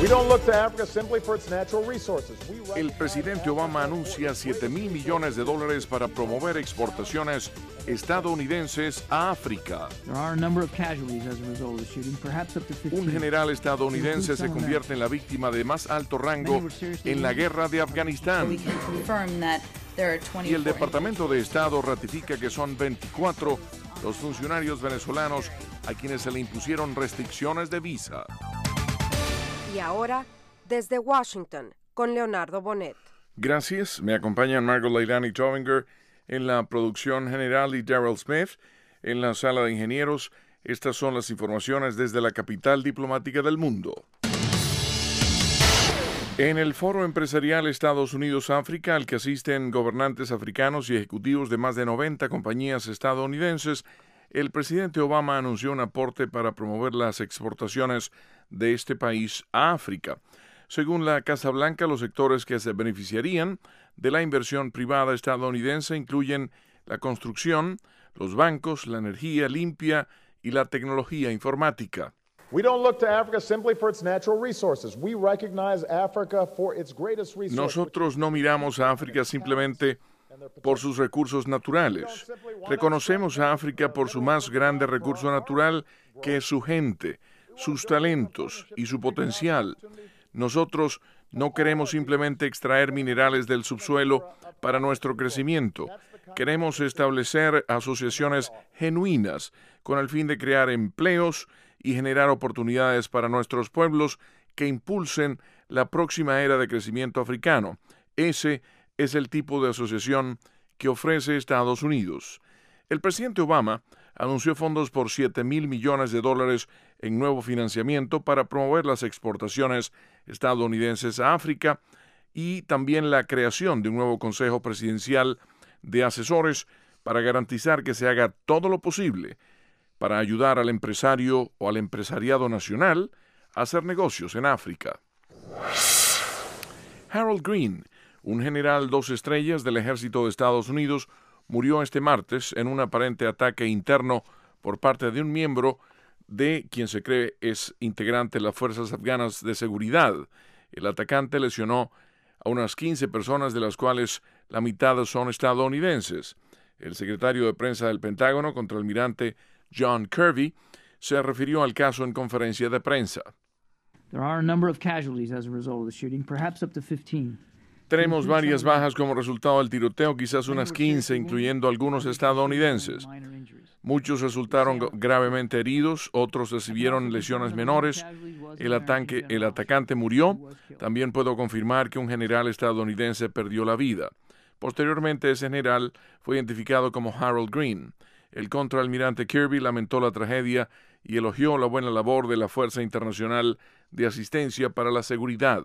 El presidente Obama anuncia $7,000 millones para promover exportaciones estadounidenses a África. Un general estadounidense se convierte en la víctima de más alto rango en la guerra de Afganistán. Y el Departamento de Estado ratifica que son 24 los funcionarios venezolanos a quienes se le impusieron restricciones de visa. Y ahora, desde Washington, con Leonardo Bonet. Gracias. Me acompañan Margot Leilani Tovinger en la producción general y Daryl Smith en la sala de ingenieros. Estas son las informaciones desde la capital diplomática del mundo. En el Foro Empresarial Estados Unidos-África, al que asisten gobernantes africanos y ejecutivos de más de 90 compañías estadounidenses, el presidente Obama anunció un aporte para promover las exportaciones de este país a África. Según la Casa Blanca, los sectores que se beneficiarían de la inversión privada estadounidense incluyen la construcción, los bancos, la energía limpia y la tecnología informática. Nosotros no miramos a África simplemente por sus recursos naturales. Reconocemos a África por su más grande recurso natural, que es su gente, sus talentos y su potencial. Nosotros no queremos simplemente extraer minerales del subsuelo para nuestro crecimiento. Queremos establecer asociaciones genuinas con el fin de crear empleos y generar oportunidades para nuestros pueblos que impulsen la próxima era de crecimiento africano. Ese es el tipo de asociación que ofrece Estados Unidos. El presidente Obama anunció fondos por $7,000 millones en nuevo financiamiento para promover las exportaciones estadounidenses a África y también la creación de un nuevo Consejo Presidencial de Asesores para garantizar que se haga todo lo posible para ayudar al empresario o al empresariado nacional a hacer negocios en África. Harold Green, un general 2 estrellas del ejército de Estados Unidos, murió este martes en un aparente ataque interno por parte de un miembro de quien se cree es integrante de las fuerzas afganas de seguridad. El atacante lesionó a unas 15 personas, de las cuales la mitad son estadounidenses. El secretario de prensa del Pentágono, contraalmirante John Kirby, se refirió al caso en conferencia de prensa. Tenemos varias bajas como resultado del tiroteo, quizás unas 15, incluyendo algunos estadounidenses. Muchos resultaron gravemente heridos, otros recibieron lesiones menores. El atacante murió. También puedo confirmar que un general estadounidense perdió la vida. Posteriormente, ese general fue identificado como Harold Green. El contraalmirante Kirby lamentó la tragedia y elogió la buena labor de la Fuerza Internacional de Asistencia para la Seguridad.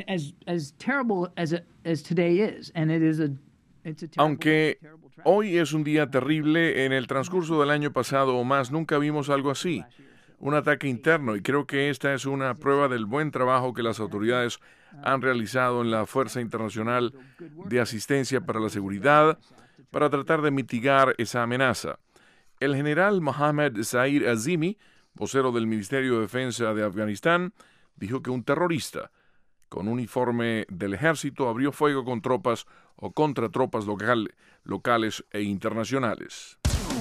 Aunque hoy es un día terrible, en el transcurso del año pasado o más nunca vimos algo así. Un ataque interno, y creo que esta es una prueba del buen trabajo que las autoridades han realizado en la Fuerza Internacional de Asistencia para la Seguridad para tratar de mitigar esa amenaza. El general Mohammad Zahir Azimi, vocero del Ministerio de Defensa de Afganistán, dijo que un terrorista con uniforme del ejército abrió fuego con tropas o contra tropas locales e internacionales.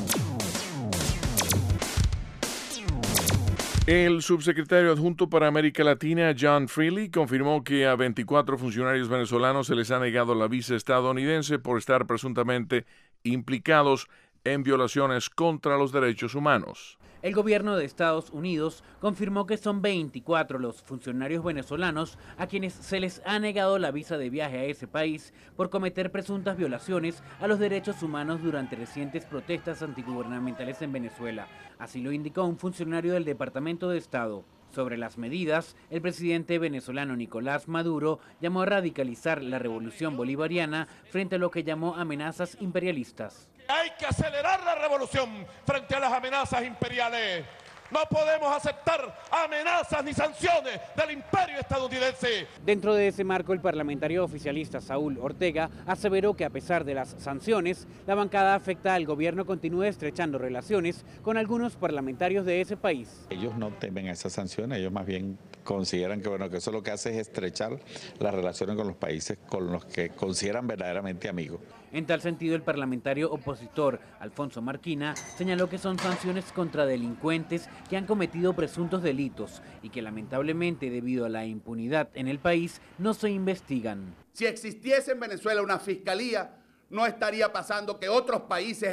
El subsecretario adjunto para América Latina, John Freely, confirmó que a 24 funcionarios venezolanos se les ha negado la visa estadounidense por estar presuntamente implicados en violaciones contra los derechos humanos. El gobierno de Estados Unidos confirmó que son 24 los funcionarios venezolanos a quienes se les ha negado la visa de viaje a ese país por cometer presuntas violaciones a los derechos humanos durante recientes protestas antigubernamentales en Venezuela. Así lo indicó un funcionario del Departamento de Estado. Sobre las medidas, el presidente venezolano Nicolás Maduro llamó a radicalizar la revolución bolivariana frente a lo que llamó amenazas imperialistas. Hay que acelerar la revolución frente a las amenazas imperiales. No podemos aceptar amenazas ni sanciones del imperio estadounidense. Dentro de ese marco, el parlamentario oficialista Saúl Ortega aseveró que a pesar de las sanciones, la bancada afecta al gobierno continúe estrechando relaciones con algunos parlamentarios de ese país. Ellos no temen a esas sanciones, ellos más bien consideran que, que eso lo que hace es estrechar las relaciones con los países con los que consideran verdaderamente amigos. En tal sentido, el parlamentario opositor Alfonso Marquina señaló que son sanciones contra delincuentes que han cometido presuntos delitos y que lamentablemente, debido a la impunidad en el país, no se investigan. Si existiese en Venezuela una fiscalía, no estaría pasando que otros países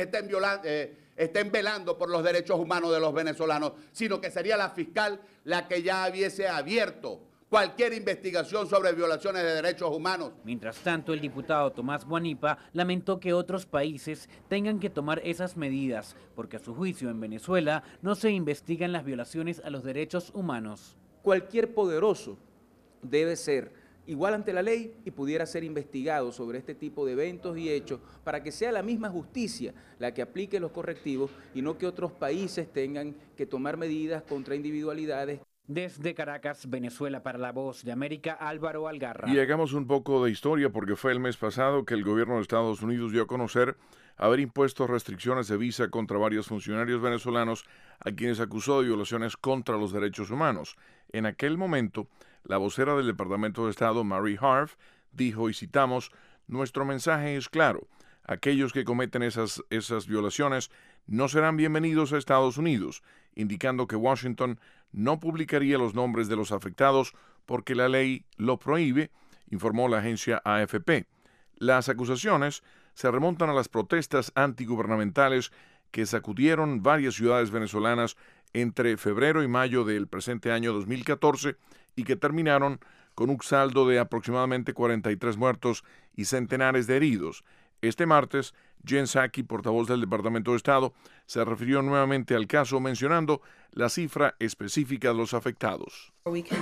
estén velando por los derechos humanos de los venezolanos, sino que sería la fiscal la que ya hubiese abierto cualquier investigación sobre violaciones de derechos humanos. Mientras tanto, el diputado Tomás Guanipa lamentó que otros países tengan que tomar esas medidas, porque a su juicio en Venezuela no se investigan las violaciones a los derechos humanos. Cualquier poderoso debe ser igual ante la ley y pudiera ser investigado sobre este tipo de eventos y hechos para que sea la misma justicia la que aplique los correctivos y no que otros países tengan que tomar medidas contra individualidades. Desde Caracas, Venezuela, para La Voz de América, Álvaro Algarra. Y hagamos un poco de historia porque fue el mes pasado que el gobierno de Estados Unidos dio a conocer haber impuesto restricciones de visa contra varios funcionarios venezolanos a quienes acusó de violaciones contra los derechos humanos. En aquel momento, la vocera del Departamento de Estado, Mary Harf, dijo, y citamos, «Nuestro mensaje es claro. Aquellos que cometen esas violaciones no serán bienvenidos a Estados Unidos», indicando que Washington no publicaría los nombres de los afectados porque la ley lo prohíbe, informó la agencia AFP. Las acusaciones se remontan a las protestas antigubernamentales que sacudieron varias ciudades venezolanas entre febrero y mayo del presente año 2014 y que terminaron con un saldo de aproximadamente 43 muertos y centenares de heridos. Este martes, Jen Psaki, portavoz del Departamento de Estado, se refirió nuevamente al caso mencionando la cifra específica de los afectados.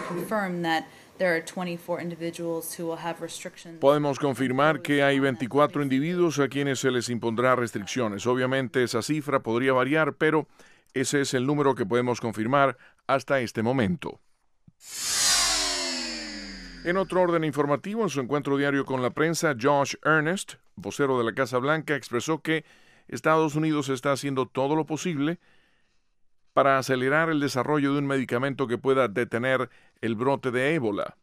Podemos confirmar que hay 24 individuos a quienes se les impondrá restricciones. Obviamente esa cifra podría variar, pero ese es el número que podemos confirmar hasta este momento. En otro orden informativo, en su encuentro diario con la prensa, Josh Earnest, vocero de la Casa Blanca, expresó que Estados Unidos está haciendo todo lo posible para acelerar el desarrollo de un medicamento que pueda detener el brote de ébola.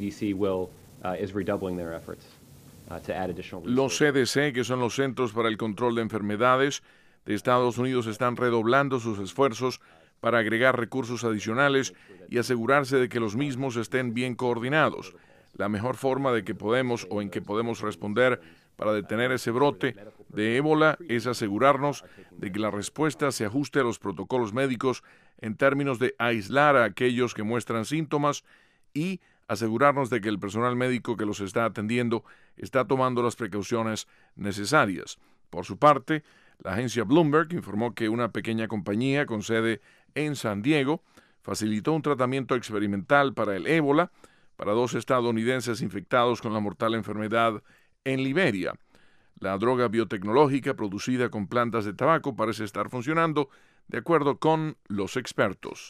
Los CDC, que son los Centros para el Control de Enfermedades de Estados Unidos, están redoblando sus esfuerzos para agregar recursos adicionales y asegurarse de que los mismos estén bien coordinados. La mejor forma de que podemos o en que podemos responder para detener ese brote de ébola es asegurarnos de que la respuesta se ajuste a los protocolos médicos en términos de aislar a aquellos que muestran síntomas y asegurarnos de que el personal médico que los está atendiendo está tomando las precauciones necesarias. Por su parte, la agencia Bloomberg informó que una pequeña compañía con sede en San Diego facilitó un tratamiento experimental para el ébola para 2 estadounidenses infectados con la mortal enfermedad en Liberia. La droga biotecnológica producida con plantas de tabaco parece estar funcionando de acuerdo con los expertos.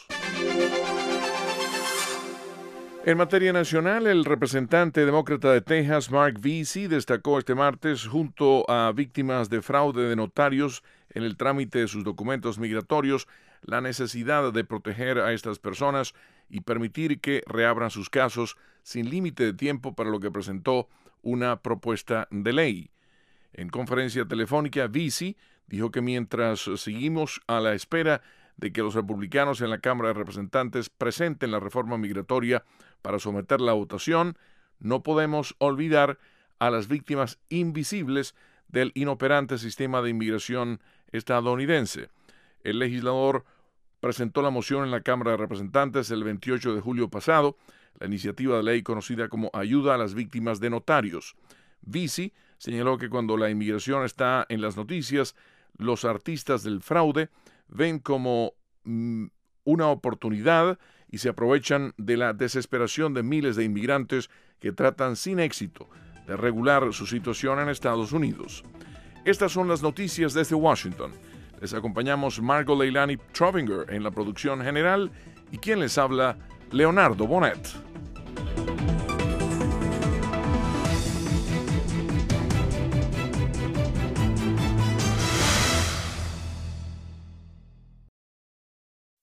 En materia nacional, el representante demócrata de Texas, Mark Vesey, destacó este martes junto a víctimas de fraude de notarios en el trámite de sus documentos migratorios la necesidad de proteger a estas personas y permitir que reabran sus casos sin límite de tiempo, para lo que presentó una propuesta de ley. En conferencia telefónica, Vesey dijo que mientras seguimos a la espera de que los republicanos en la Cámara de Representantes presenten la reforma migratoria para someterla a votación, no podemos olvidar a las víctimas invisibles del inoperante sistema de inmigración estadounidense. El legislador presentó la moción en la Cámara de Representantes el 28 de julio pasado, la iniciativa de ley conocida como Ayuda a las Víctimas de Notarios. Vesey señaló que cuando la inmigración está en las noticias, los artistas del fraude ven como una oportunidad y se aprovechan de la desesperación de miles de inmigrantes que tratan sin éxito de regular su situación en Estados Unidos. Estas son las noticias desde Washington. Les acompañamos Margot Leilani Trovinger en la producción general y quien les habla, Leonardo Bonet.